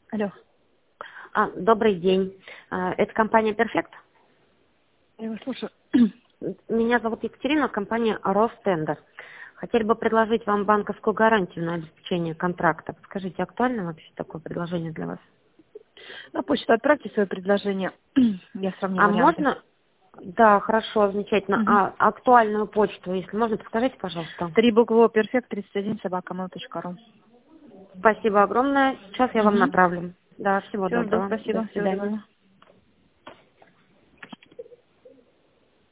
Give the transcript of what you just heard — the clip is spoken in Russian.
Алло. Добрый день. Это компания Perfect. Я вас слушаю. Меня зовут Екатерина, компания Ростендер. Хотели бы предложить вам банковскую гарантию на обеспечение контракта. Скажите, актуально вообще такое предложение для вас? На почту отправьте свое предложение. Я сравню А варианты. можно? Да, хорошо, замечательно. Угу. А актуальную почту, если можно, подскажите, пожалуйста. 3 буквы perfect31@mail.ru. Спасибо огромное. Сейчас я вам Угу. направлю. Да, всего Все, жду, доброго. До спасибо. Всего свидания. доброго.